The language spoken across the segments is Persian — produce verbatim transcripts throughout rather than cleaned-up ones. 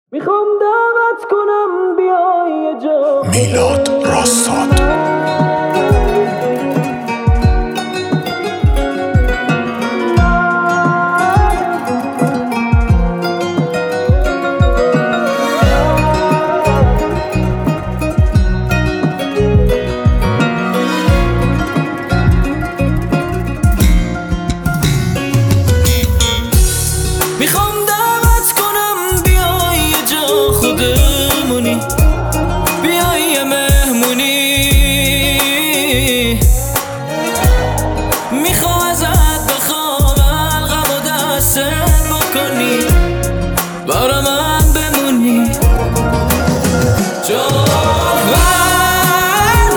میخوام دعوت کنم بیای یه جا میلاد راستاد. میخوام دعوت کنم بیای یه جا خودمونی، بیای یه مهمونی. میخوام ازت بخوام القم و دستت بکنی، برا من بمونی. چون من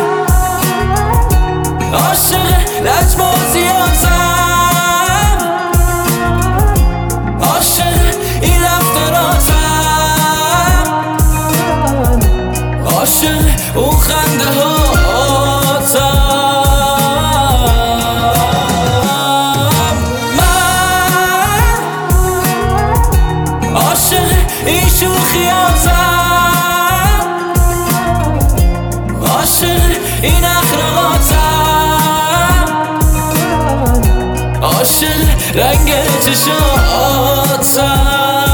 عاشق لجبازی هستم، اون خنده هاتم. من عاشق این شوخیاتم، عاشق این اخلاقاتم، عاشق رنگ چشاتم.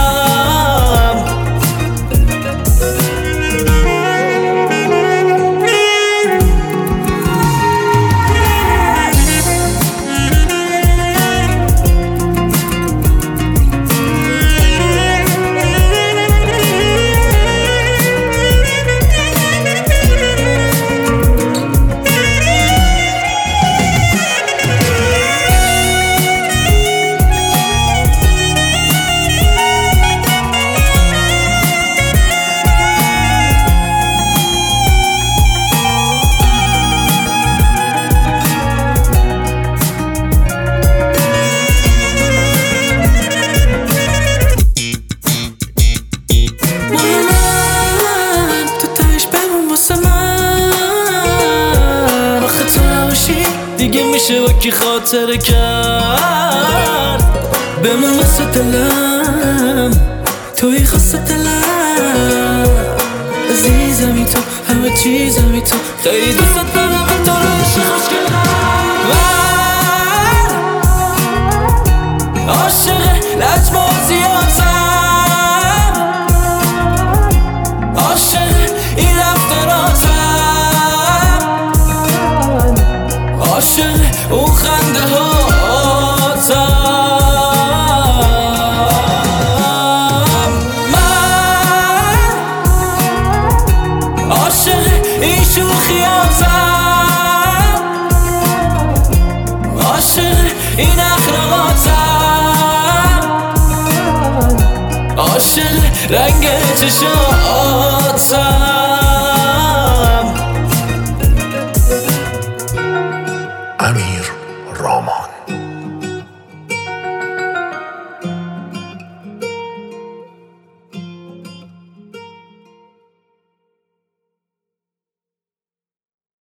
دیگه میشه با کی خاطر کرد، بمون واسه دلم، توی خاصه دلم، عزیزمی تو، همه چیزمی تو، خیلی دوست دارم تو رو عشق خوشگلم. من عاشق لجبازیاتم، عاشق این رفتاراتم، عاشق اون خنده هاتم. من عاشق این شوخیاتم، عاشق این اخلاقاتم، عاشق رنگ چشاتم.